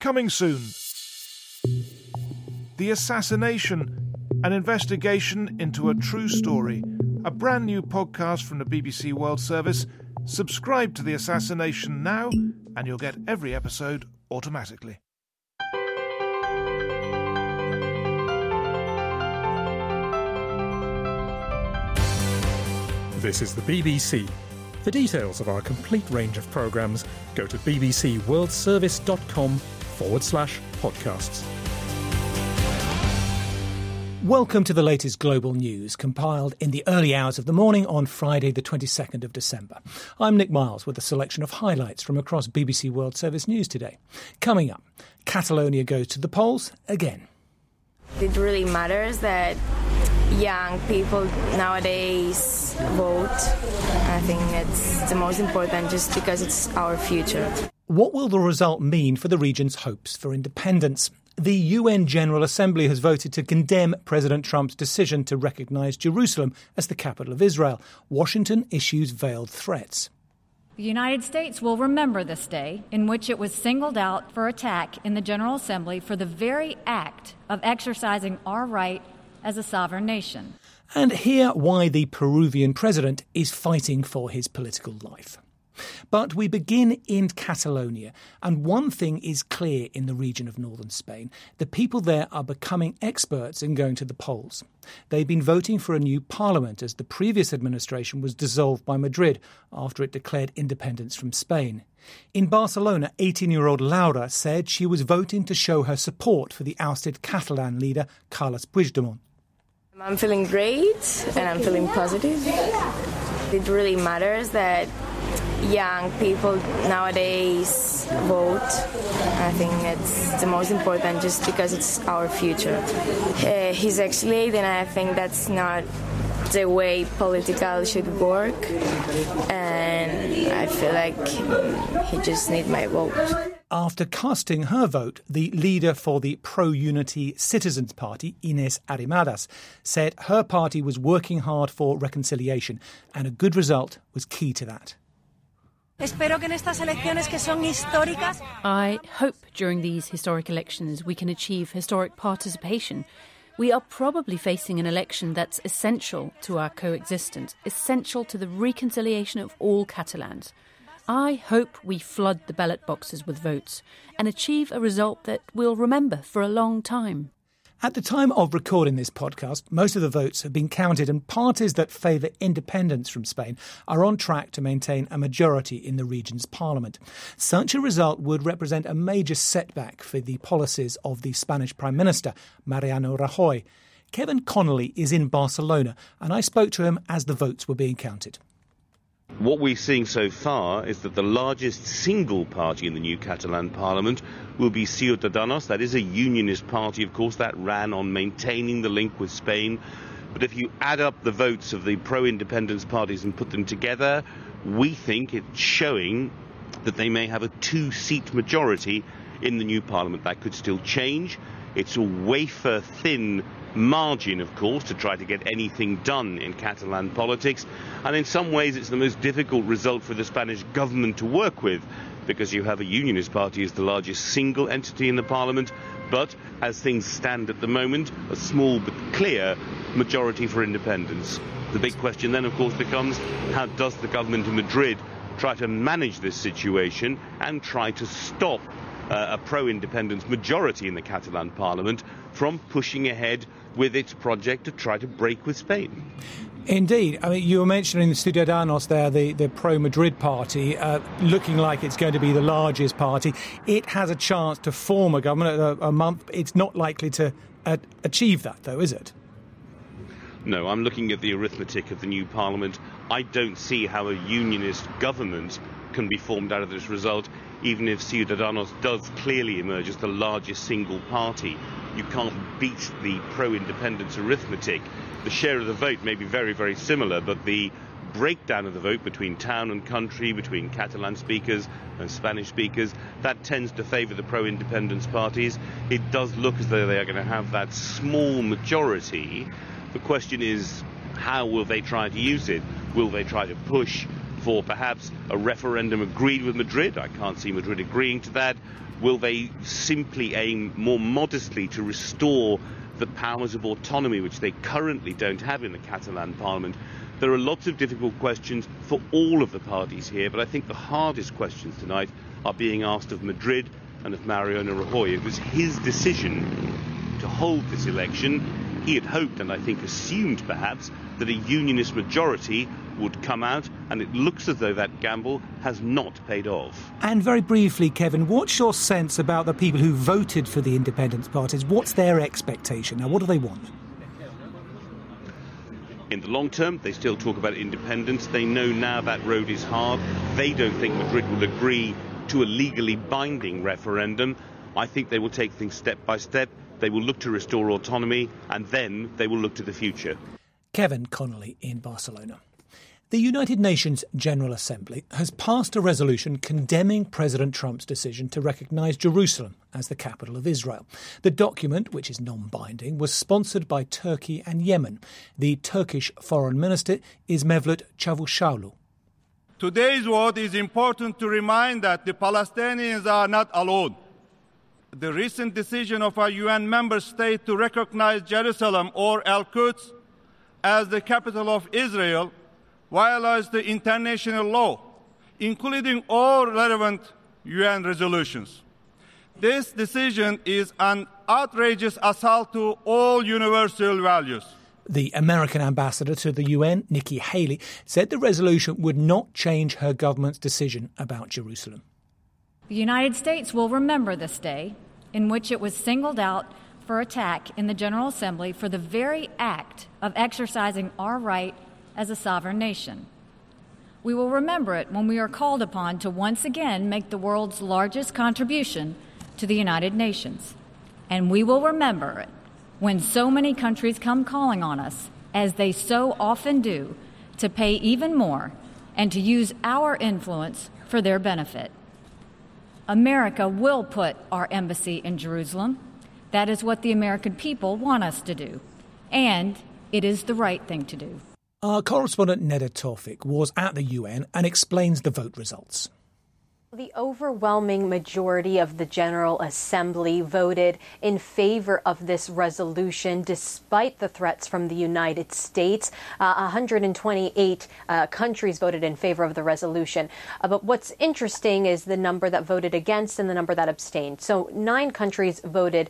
Coming soon. The Assassination, an investigation into a true story. A brand new podcast from the BBC World Service. Subscribe to The Assassination now and you'll get every episode automatically. This is the BBC. For details of our complete range of programmes, go to bbcworldservice.com/podcasts. Welcome to the latest global news, compiled in the early hours of the morning on Friday the 22nd of December. I'm Nick Miles with a selection of highlights from across BBC World Service News today. Coming up, Catalonia goes to the polls again. It really matters that young people nowadays vote. I think it's the most important just because it's our future. What will the result mean for the region's hopes for independence? The UN General Assembly has voted to condemn President Trump's decision to recognise Jerusalem as the capital of Israel. Washington issues veiled threats. The United States will remember this day in which it was singled out for attack in the General Assembly for the very act of exercising our right as a sovereign nation. And hear why the Peruvian president is fighting for his political life. But we begin in Catalonia, and one thing is clear in the region of northern Spain. The people there are becoming experts in going to the polls. They've been voting for a new parliament as the previous administration was dissolved by Madrid after it declared independence from Spain. In Barcelona, 18-year-old Laura said she was voting to show her support for the ousted Catalan leader Carles Puigdemont. I'm feeling great and I'm feeling positive. It really matters that young people nowadays vote. I think it's the most important just because it's our future. He's actually 8 and I think that's not the way political should work. And I feel like he just needs my vote. After casting her vote, the leader for the Pro-Unity Citizens Party, Inés Arrimadas, said her party was working hard for reconciliation and a good result was key to that. I hope during these historic elections we can achieve historic participation. We are probably facing an election that's essential to our coexistence, essential to the reconciliation of all Catalans. I hope we flood the ballot boxes with votes and achieve a result that we'll remember for a long time. At the time of recording this podcast, most of the votes have been counted and parties that favour independence from Spain are on track to maintain a majority in the region's parliament. Such a result would represent a major setback for the policies of the Spanish Prime Minister, Mariano Rajoy. Kevin Connolly is in Barcelona and I spoke to him as the votes were being counted. What we're seeing so far is that the largest single party in the new Catalan parliament will be Ciudadanos. That is a unionist party, of course, that ran on maintaining the link with Spain. But if you add up the votes of the pro-independence parties and put them together, we think it's showing that they may have a 2-seat majority in the new parliament. That could still change. It's a wafer-thin margin, of course, to try to get anything done in Catalan politics. And in some ways, it's the most difficult result for the Spanish government to work with, because you have a unionist party as the largest single entity in the parliament, but as things stand at the moment, a small but clear majority for independence. The big question then, of course, becomes how does the government in Madrid try to manage this situation and try to stop a pro-independence majority in the Catalan parliament from pushing ahead with its project to try to break with Spain. Indeed. I mean, you were mentioning the Ciudadanos there, the pro-Madrid party, looking like it's going to be the largest party. It has a chance to form a government a month. It's not likely to achieve that, though, is it? No, I'm looking at the arithmetic of the new parliament. I don't see how a unionist government can be formed out of this result, even if Ciudadanos does clearly emerge as the largest single party. You can't beat the pro-independence arithmetic. The share of the vote may be very, very similar, but the breakdown of the vote between town and country, between Catalan speakers and Spanish speakers, that tends to favour the pro-independence parties. It does look as though they are going to have that small majority. The question is, how will they try to use it? Will they try to push for perhaps a referendum agreed with Madrid? I can't see Madrid agreeing to that. Will they simply aim more modestly to restore the powers of autonomy which they currently don't have in the Catalan parliament? There are lots of difficult questions for all of the parties here, but I think the hardest questions tonight are being asked of Madrid and of Mariano Rajoy. It was his decision to hold this election. He had hoped, and I think assumed perhaps, that a unionist majority would come out, and it looks as though that gamble has not paid off. And very briefly, Kevin, what's your sense about the people who voted for the independence parties? What's their expectation? Now, what do they want? In the long term, they still talk about independence. They know now that road is hard. They don't think Madrid will agree to a legally binding referendum. I think they will take things step by step. They will look to restore autonomy, and then they will look to the future. Kevin Connolly in Barcelona. The United Nations General Assembly has passed a resolution condemning President Trump's decision to recognise Jerusalem as the capital of Israel. The document, which is non-binding, was sponsored by Turkey and Yemen. The Turkish Foreign Minister is Mevlut Çavuşoğlu. Today's vote is important to remind that the Palestinians are not alone. The recent decision of a UN member state to recognize Jerusalem or Al-Quds as the capital of Israel violates the international law, including all relevant UN resolutions. This decision is an outrageous assault to all universal values. The American ambassador to the UN, Nikki Haley, said the resolution would not change her government's decision about Jerusalem. The United States will remember this day in which it was singled out for attack in the General Assembly for the very act of exercising our right as a sovereign nation. We will remember it when we are called upon to once again make the world's largest contribution to the United Nations. And we will remember it when so many countries come calling on us, as they so often do, to pay even more and to use our influence for their benefit. America will put our embassy in Jerusalem. That is what the American people want us to do. And it is the right thing to do. Our correspondent Neda Tawfik was at the UN and explains the vote results. The overwhelming majority of the General Assembly voted in favor of this resolution, despite the threats from the United States. 128 countries voted in favor of the resolution. But what's interesting is the number that voted against and the number that abstained. So 9 countries voted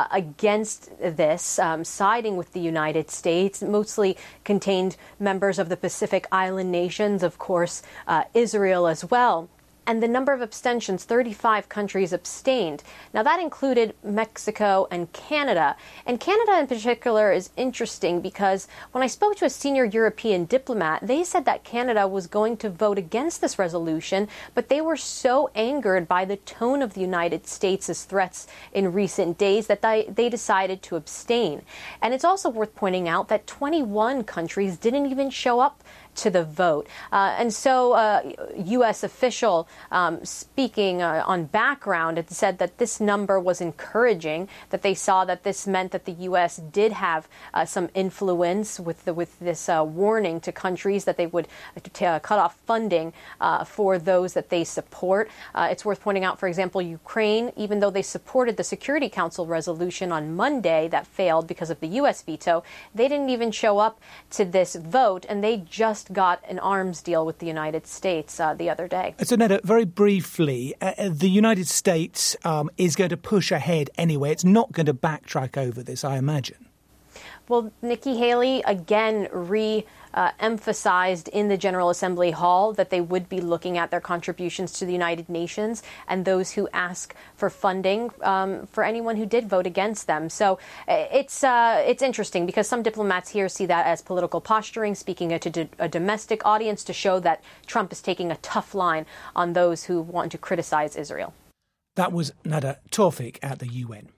against this, siding with the United States, mostly contained members of the Pacific Island nations, of course, Israel as well. And the number of abstentions, 35 countries abstained. Now, that included Mexico and Canada. And Canada in particular is interesting because when I spoke to a senior European diplomat, they said that Canada was going to vote against this resolution, but they were so angered by the tone of the United States' threats in recent days that they decided to abstain. And it's also worth pointing out that 21 countries didn't even show up to the vote. And so U.S. official speaking on background had said that this number was encouraging, that they saw that this meant that the U.S. did have some influence with this warning to countries that they would cut off funding for those that they support. It's worth pointing out, for example, Ukraine, even though they supported the Security Council resolution on Monday that failed because of the U.S. veto, they didn't even show up to this vote, and they just got an arms deal with the United States the other day. So, Neda, very briefly, the United States is going to push ahead anyway. It's not going to backtrack over this, I imagine. Well, Nikki Haley again emphasized in the General Assembly Hall that they would be looking at their contributions to the United Nations and those who ask for funding for anyone who did vote against them. So it's interesting because some diplomats here see that as political posturing, speaking to a domestic audience to show that Trump is taking a tough line on those who want to criticize Israel. That was Neda Tawfik at the UN.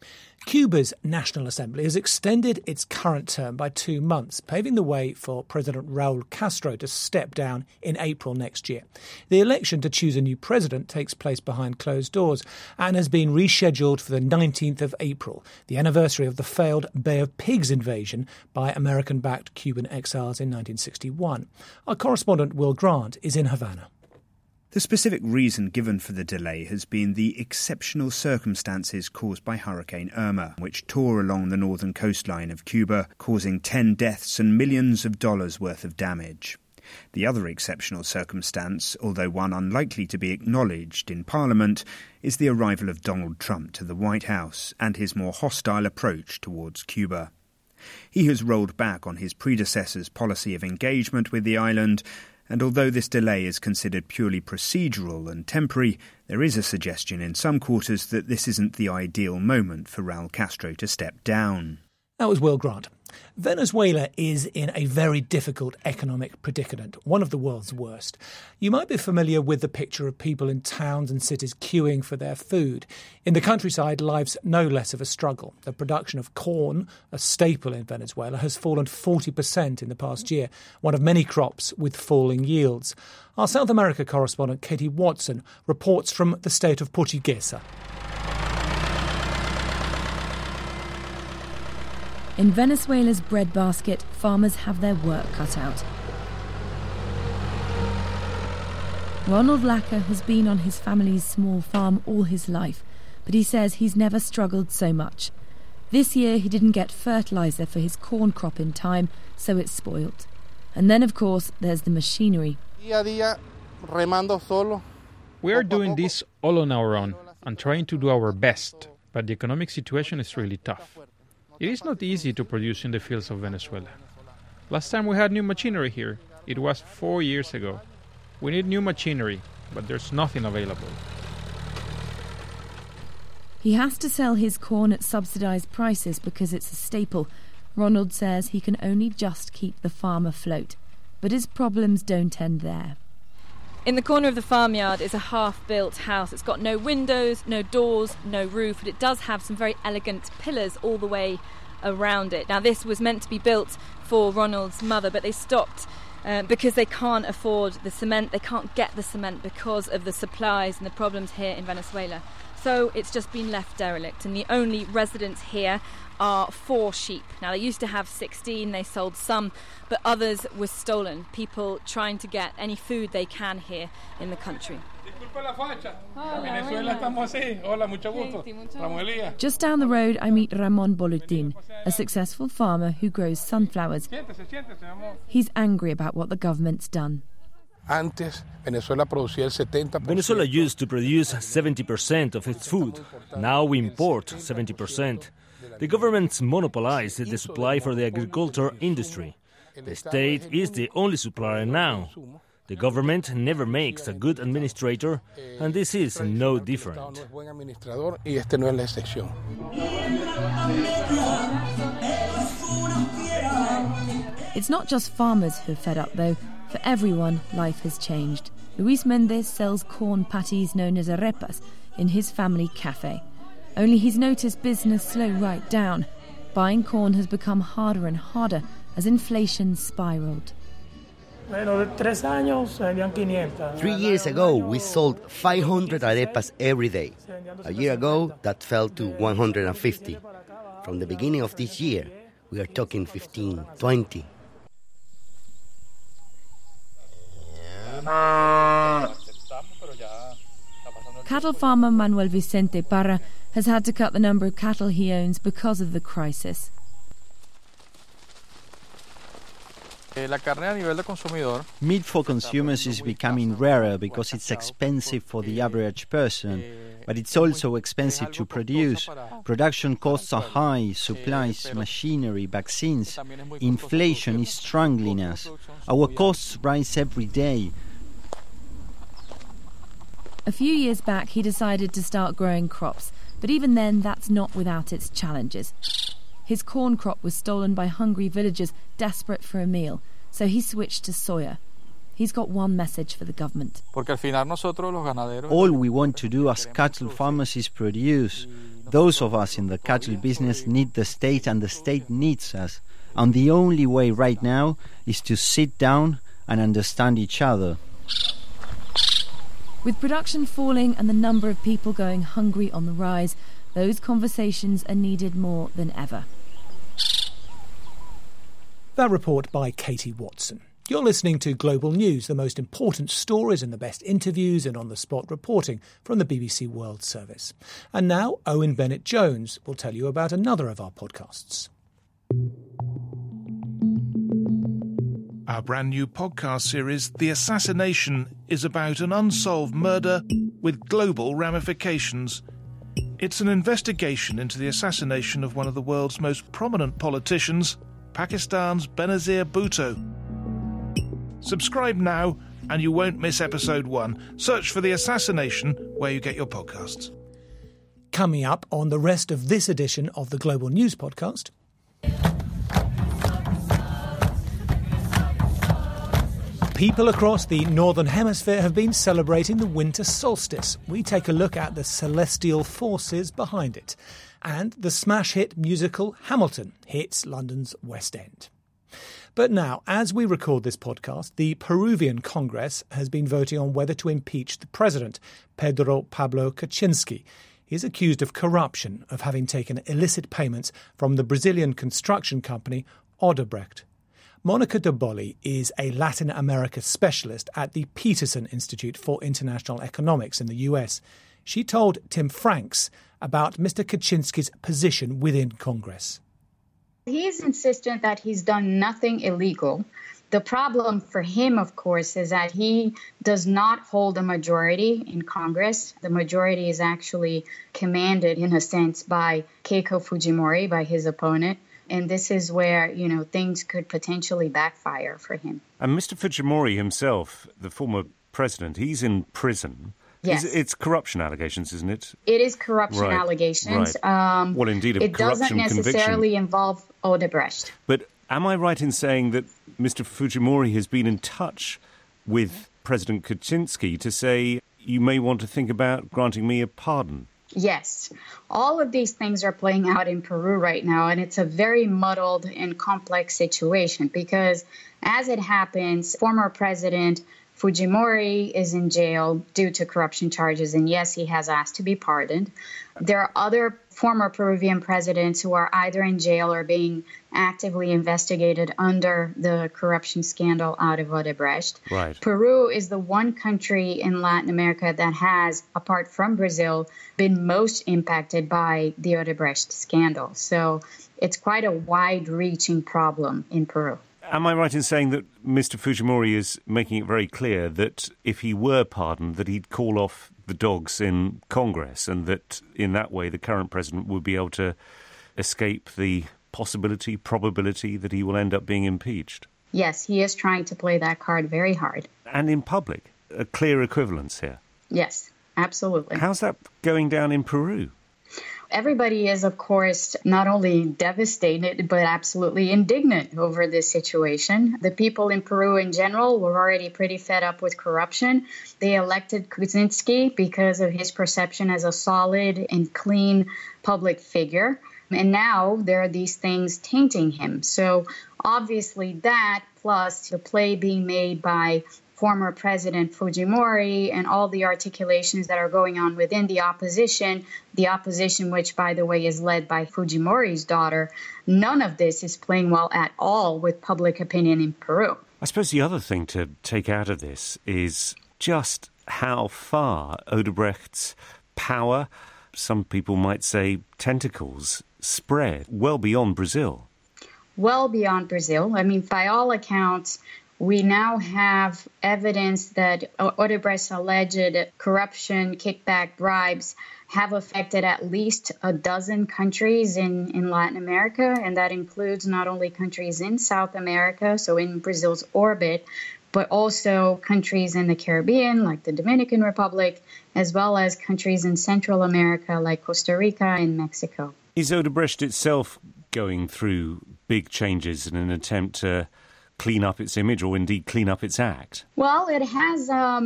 Cuba's National Assembly has extended its current term by 2 months, paving the way for President Raul Castro to step down in April next year. The election to choose a new president takes place behind closed doors and has been rescheduled for the 19th of April, the anniversary of the failed Bay of Pigs invasion by American-backed Cuban exiles in 1961. Our correspondent Will Grant is in Havana. The specific reason given for the delay has been the exceptional circumstances caused by Hurricane Irma, which tore along the northern coastline of Cuba, causing 10 deaths and millions of dollars worth of damage. The other exceptional circumstance, although one unlikely to be acknowledged in Parliament, is the arrival of Donald Trump to the White House and his more hostile approach towards Cuba. He has rolled back on his predecessor's policy of engagement with the island, and although this delay is considered purely procedural and temporary, there is a suggestion in some quarters that this isn't the ideal moment for Raul Castro to step down. That was Will Grant. Venezuela is in a very difficult economic predicament, one of the world's worst. You might be familiar with the picture of people in towns and cities queuing for their food. In the countryside, life's no less of a struggle. The production of corn, a staple in Venezuela, has fallen 40% in the past year, one of many crops with falling yields. Our South America correspondent Katie Watson reports from the state of Portuguesa. In Venezuela's breadbasket, farmers have their work cut out. Ronald Laca has been on his family's small farm all his life, but he says he's never struggled so much. This year he didn't get fertiliser for his corn crop in time, so it's spoilt. And then, of course, there's the machinery. We are doing this all on our own and trying to do our best, but the economic situation is really tough. It is not easy to produce in the fields of Venezuela. Last time we had new machinery here, it was 4 years ago. We need new machinery, but there's nothing available. He has to sell his corn at subsidised prices because it's a staple. Ronald says he can only just keep the farm afloat. But his problems don't end there. In the corner of the farmyard is a half-built house. It's got no windows, no doors, no roof, but it does have some very elegant pillars all the way around it. Now, this was meant to be built for Ronald's mother, but they stopped because they can't afford the cement. They can't get the cement because of the supplies and the problems here in Venezuela. So it's just been left derelict, and the only residents here are 4 sheep. Now, they used to have 16, they sold some, but others were stolen. People trying to get any food they can here in the country. Just down the road, I meet Ramon Bolutin, a successful farmer who grows sunflowers. He's angry about what the government's done. Venezuela used to produce 70% of its food. Now we import 70%. The government's monopolized the supply for the agriculture industry. The state is the only supplier now. The government never makes a good administrator, and this is no different. It's not just farmers who are fed up, though. For everyone, life has changed. Luis Mendez sells corn patties known as arepas in his family cafe. Only he's noticed business slow right down. Buying corn has become harder and harder as inflation spiraled. 3 years ago, we sold 500 arepas every day. A year ago, that fell to 150. From the beginning of this year, we are talking 15, 20. Cattle farmer Manuel Vicente Parra has had to cut the number of cattle he owns because of the crisis. Meat for consumers is becoming rarer because it's expensive for the average person, but it's also expensive to produce. Production costs are high, supplies, machinery, vaccines. Inflation is strangling us. Our costs rise every day. A few years back, he decided to start growing crops, but even then, that's not without its challenges. His corn crop was stolen by hungry villagers desperate for a meal, so he switched to soya. He's got one message for the government. All we want to do as cattle farmers is produce. Those of us in the cattle business need the state, and the state needs us. And the only way right now is to sit down and understand each other. With production falling and the number of people going hungry on the rise, those conversations are needed more than ever. That report by Katie Watson. You're listening to Global News, the most important stories and the best interviews and on-the-spot reporting from the BBC World Service. And now, Owen Bennett-Jones will tell you about another of our podcasts. Our brand new podcast series, The Assassination, is about an unsolved murder with global ramifications. It's an investigation into the assassination of one of the world's most prominent politicians, Pakistan's Benazir Bhutto. Subscribe now and you won't miss episode 1. Search for The Assassination where you get your podcasts. Coming up on the rest of this edition of the Global News Podcast. People across the Northern Hemisphere have been celebrating the winter solstice. We take a look at the celestial forces behind it. And the smash hit musical Hamilton hits London's West End. But now, as we record this podcast, the Peruvian Congress has been voting on whether to impeach the president, Pedro Pablo Kuczynski. He is accused of corruption, of having taken illicit payments from the Brazilian construction company Odebrecht. Monica de Bolli is a Latin America specialist at the Peterson Institute for International Economics in the US. She told Tim Franks about Mr. Kuczynski's position within Congress. He's insistent that he's done nothing illegal. The problem for him, of course, is that he does not hold a majority in Congress. The majority is actually commanded, in a sense, by Keiko Fujimori, by his opponent. And this is where, things could potentially backfire for him. And Mr. Fujimori himself, the former president, he's in prison. Yes. It's corruption allegations, isn't it? It is corruption allegations. Right. Well, indeed, a corruption conviction. It doesn't necessarily involve Odebrecht. But am I right in saying that Mr. Fujimori has been in touch with President Kuczynski to say, you may want to think about granting me a pardon? Yes. All of these things are playing out in Peru right now, and it's a very muddled and complex situation because, as it happens, former President Fujimori is in jail due to corruption charges, and yes, he has asked to be pardoned. There are other former Peruvian presidents who are either in jail or being actively investigated under the corruption scandal out of Odebrecht. Right. Peru is the one country in Latin America that has, apart from Brazil, been most impacted by the Odebrecht scandal. So it's quite a wide-reaching problem in Peru. Am I right in saying that Mr. Fujimori is making it very clear that if he were pardoned, that he'd call off the dogs in Congress and that in that way the current president would be able to escape the probability that he will end up being impeached? Yes, he is trying to play that card very hard. And in public, a clear equivalence here. Yes, absolutely. How's that going down in Peru? Everybody is, of course, not only devastated, but absolutely indignant over this situation. The people in Peru in general were already pretty fed up with corruption. They elected Kuczynski because of his perception as a solid and clean public figure. And now there are these things tainting him. So obviously that, plus the play being made by former President Fujimori and all the articulations that are going on within the opposition, which, by the way, is led by Fujimori's daughter, none of this is playing well at all with public opinion in Peru. I suppose the other thing to take out of this is just how far Odebrecht's power, some people might say tentacles, spread well beyond Brazil. Well beyond Brazil. I mean, by all accounts, we now have evidence that Odebrecht's alleged corruption, kickback, bribes have affected at least a dozen countries in Latin America, and that includes not only countries in South America, so in Brazil's orbit, but also countries in the Caribbean, like the Dominican Republic, as well as countries in Central America, like Costa Rica and Mexico. Is Odebrecht itself going through big changes in an attempt to clean up its image or indeed clean up its act? Well, it has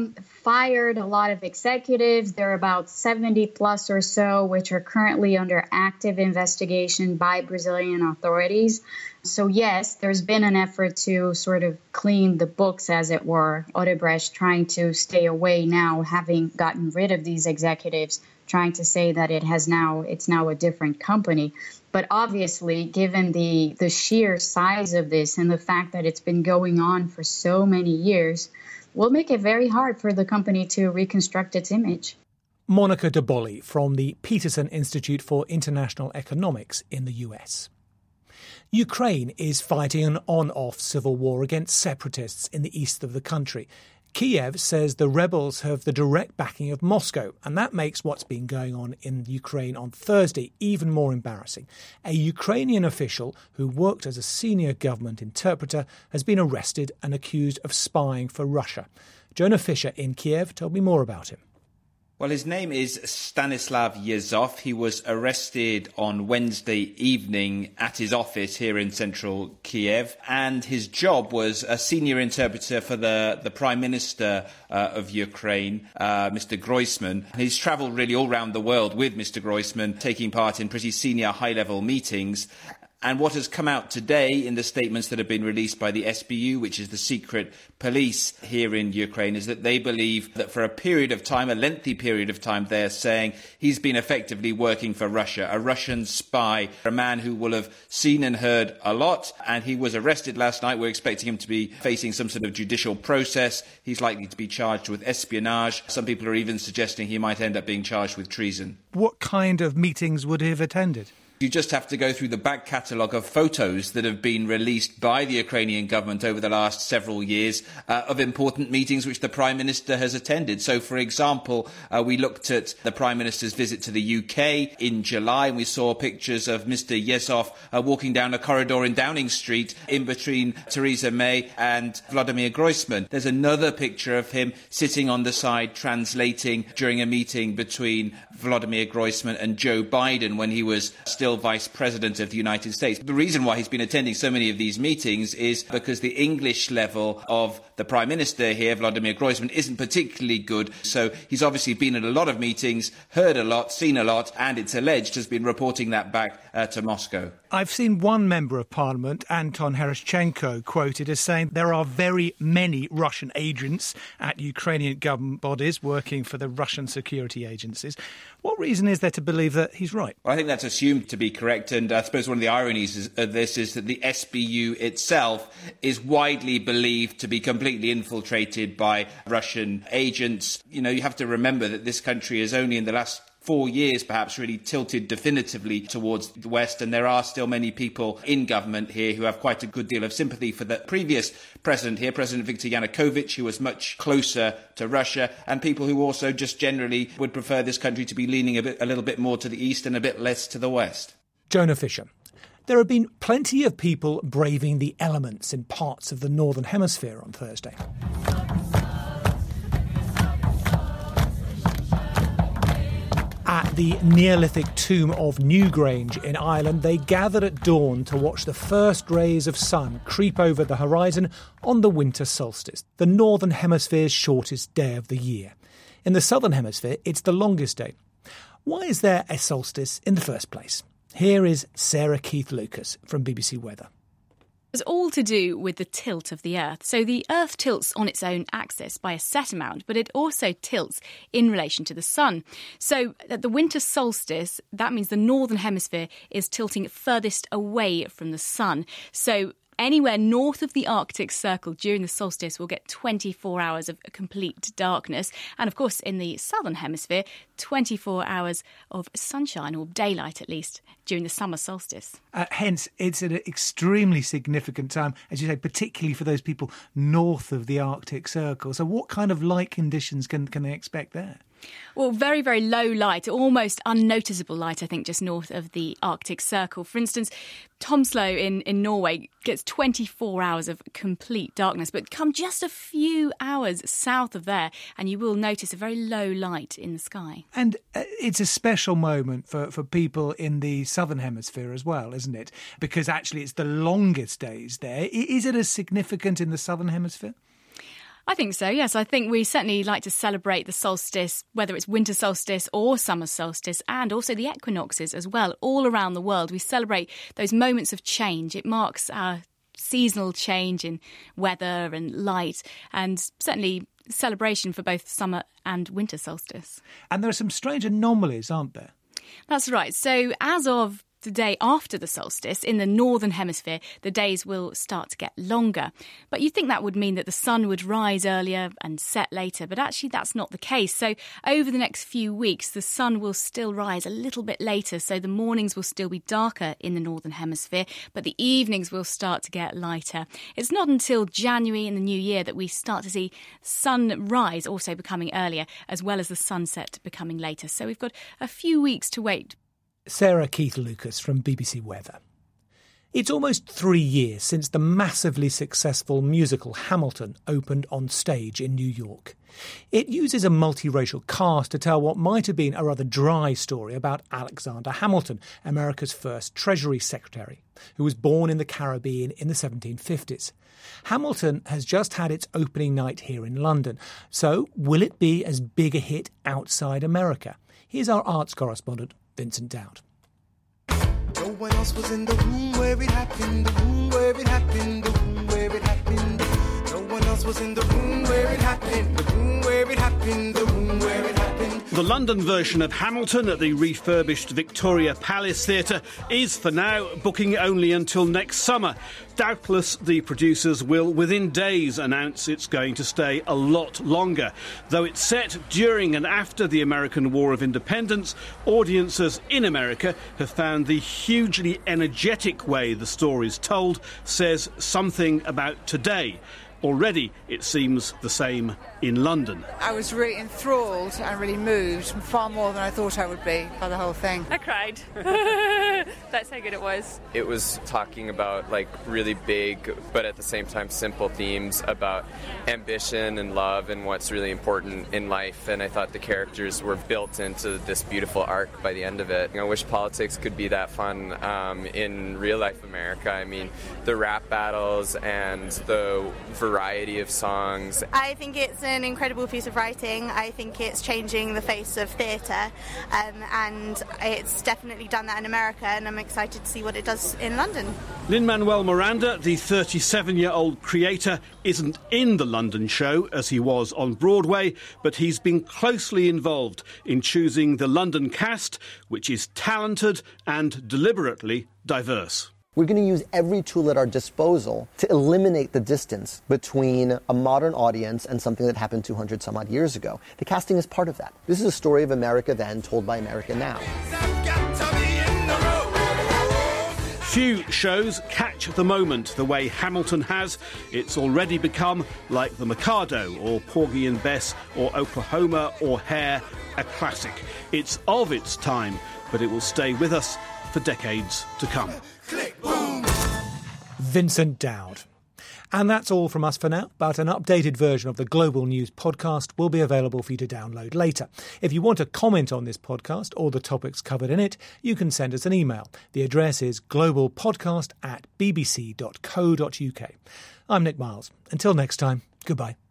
fired a lot of executives. There are about 70 plus or so, which are currently under active investigation by Brazilian authorities. So yes, there's been an effort to sort of clean the books, as it were. Odebrecht trying to stay away now, having gotten rid of these executives trying to say that it's now a different company. But obviously, given the sheer size of this and the fact that it's been going on for so many years, will make it very hard for the company to reconstruct its image. Monica De Bolli from the Peterson Institute for International Economics in the US. Ukraine is fighting an on-off civil war against separatists in the east of the country. Kiev says the rebels have the direct backing of Moscow, and that makes what's been going on in Ukraine on Thursday even more embarrassing. A Ukrainian official who worked as a senior government interpreter has been arrested and accused of spying for Russia. Jonah Fisher in Kiev told me more about him. Well, his name is Stanislav Yezov. He was arrested on Wednesday evening at his office here in central Kiev, and his job was a senior interpreter for the Prime Minister of Ukraine, Mr. Groysman. He's travelled really all around the world with Mr. Groysman, taking part in pretty senior high-level meetings. And what has come out today in the statements that have been released by the SBU, which is the secret police here in Ukraine, is that they believe that for a period of time, a lengthy period of time, they're saying he's been effectively working for Russia, a Russian spy, a man who will have seen and heard a lot. And he was arrested last night. We're expecting him to be facing some sort of judicial process. He's likely to be charged with espionage. Some people are even suggesting he might end up being charged with treason. What kind of meetings would he have attended? You just have to go through the back catalogue of photos that have been released by the Ukrainian government over the last several years of important meetings which the Prime Minister has attended. So, for example, we looked at the Prime Minister's visit to the UK in July, and we saw pictures of Mr. Yezov walking down a corridor in Downing Street in between Theresa May and Vladimir Groysman. There's another picture of him sitting on the side translating during a meeting between Vladimir Groysman and Joe Biden when he was still Vice President of the United States. The reason why he's been attending so many of these meetings is because the English level of the Prime Minister here, Vladimir Groysman, isn't particularly good. So he's obviously been at a lot of meetings, heard a lot, seen a lot, and it's alleged has been reporting that back to Moscow. I've seen one member of parliament, Anton Herashchenko, quoted as saying there are very many Russian agents at Ukrainian government bodies working for the Russian security agencies. What reason is there to believe that he's right? Well, I think that's assumed to be correct, and I suppose one of the ironies of this is that the SBU itself is widely believed to be completely infiltrated by Russian agents. You know, you have to remember that this country is only in the last 4 years perhaps really tilted definitively towards the West, and there are still many people in government here who have quite a good deal of sympathy for the previous president here, President Viktor Yanukovych, who was much closer to Russia, and people who also just generally would prefer this country to be leaning a little bit more to the East and a bit less to the West. Jonah Fisher. There have been plenty of people braving the elements in parts of the Northern Hemisphere on Thursday. At the Neolithic tomb of Newgrange in Ireland, they gathered at dawn to watch the first rays of sun creep over the horizon on the winter solstice, the Northern Hemisphere's shortest day of the year. In the Southern Hemisphere, it's the longest day. Why is there a solstice in the first place? Here is Sarah Keith-Lucas from BBC Weather. It's all to do with the tilt of the Earth. So the Earth tilts on its own axis by a set amount, but it also tilts in relation to the sun. So at the winter solstice, that means the Northern Hemisphere is tilting furthest away from the sun. So anywhere north of the Arctic Circle during the solstice will get 24 hours of complete darkness. And of course, in the southern hemisphere, 24 hours of sunshine, or daylight at least, during the summer solstice. Hence, it's an extremely significant time, as you say, particularly for those people north of the Arctic Circle. So what kind of light conditions can they expect there? Well, very, very low light, almost unnoticeable light, I think, just north of the Arctic Circle. For instance, Tromsø in Norway gets 24 hours of complete darkness, but come just a few hours south of there and you will notice a very low light in the sky. And it's a special moment for people in the southern hemisphere as well, isn't it? Because actually it's the longest days there. Is it as significant in the southern hemisphere? I think so, yes. I think we certainly like to celebrate the solstice, whether it's winter solstice or summer solstice, and also the equinoxes as well. All around the world, we celebrate those moments of change. It marks our seasonal change in weather and light, and certainly celebration for both summer and winter solstice. And there are some strange anomalies, aren't there? That's right. So as of the day after the solstice, in the northern hemisphere, the days will start to get longer. But you'd think that would mean that the sun would rise earlier and set later, but actually that's not the case. So over the next few weeks, the sun will still rise a little bit later, so the mornings will still be darker in the northern hemisphere, but the evenings will start to get lighter. It's not until January in the new year that we start to see sunrise also becoming earlier, as well as the sunset becoming later. So we've got a few weeks to wait. Sarah Keith-Lucas from BBC Weather. It's almost 3 years since the massively successful musical Hamilton opened on stage in New York. It uses a multiracial cast to tell what might have been a rather dry story about Alexander Hamilton, America's first Treasury Secretary, who was born in the Caribbean in the 1750s. Hamilton has just had its opening night here in London, so will it be as big a hit outside America? Here's our arts correspondent, Vincent Dowd. No one else was in the room where it happened, the room where it happened, the room where it happened. No one else was in the room where it happened, the room where it happened, the room where it happened. The London version of Hamilton at the refurbished Victoria Palace Theatre is, for now, booking only until next summer. Doubtless, the producers will, within days, announce it's going to stay a lot longer. Though it's set during and after the American War of Independence, audiences in America have found the hugely energetic way the story's told says something about today. Already, it seems the same in London. I was really enthralled and really moved, far more than I thought I would be by the whole thing. I cried. That's how good it was. It was talking about really big, but at the same time simple themes about ambition and love and what's really important in life. And I thought the characters were built into this beautiful arc by the end of it. I wish politics could be that fun in real life America. I mean, the rap battles and the variety of songs. I think it's an incredible piece of writing. I think it's changing the face of theatre, and it's definitely done that in America, and I'm excited to see what it does in London. Lin-Manuel Miranda, the 37-year-old creator, isn't in the London show as he was on Broadway, but he's been closely involved in choosing the London cast, which is talented and deliberately diverse. We're going to use every tool at our disposal to eliminate the distance between a modern audience and something that happened 200 some odd years ago. The casting is part of that. This is a story of America then told by America now. Few shows catch the moment the way Hamilton has. It's already become, like The Mikado or Porgy and Bess or Oklahoma or Hair, a classic. It's of its time, but it will stay with us for decades to come. Click, boom. Vincent Dowd. And that's all from us for now, but an updated version of the Global News podcast will be available for you to download later. If you want to comment on this podcast or the topics covered in it, you can send us an email. The address is globalpodcast@bbc.co.uk. I'm Nick Miles. Until next time, goodbye.